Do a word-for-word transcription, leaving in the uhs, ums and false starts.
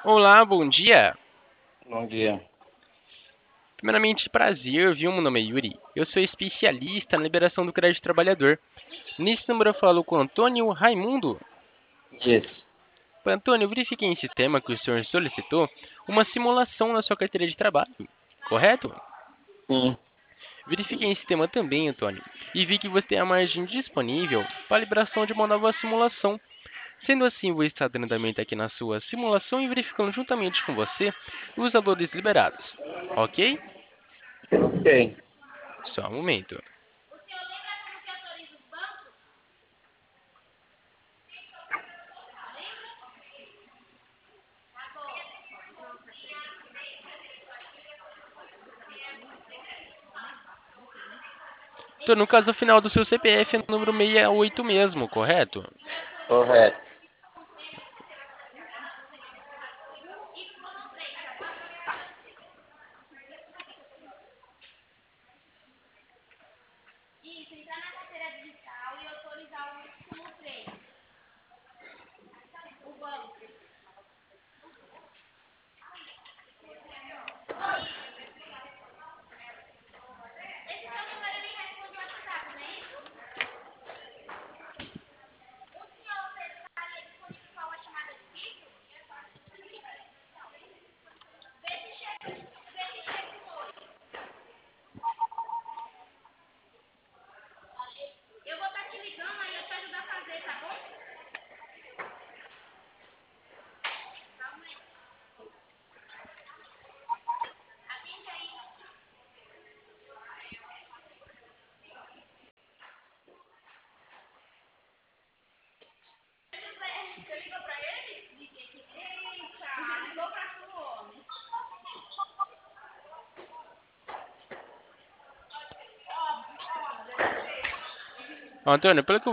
Olá, bom dia. Bom dia. Primeiramente, prazer, viu? Meu nome é Yuri. Eu sou especialista na liberação do crédito trabalhador. Nesse número eu falo com Antônio Raimundo. Isso. Antônio, verifiquei em sistema que o senhor solicitou uma simulação na sua carteira de trabalho, correto? Sim. Verifiquei em sistema também, Antônio, e vi que você tem a margem disponível para a liberação de uma nova simulação. Sendo assim, vou estar dando andamento aqui na sua simulação e verificando juntamente com você os valores liberados, ok? Ok. Só um momento. Então, no caso final do seu C P F é o número sessenta e oito mesmo, correto? Correto. Antônio, pelo que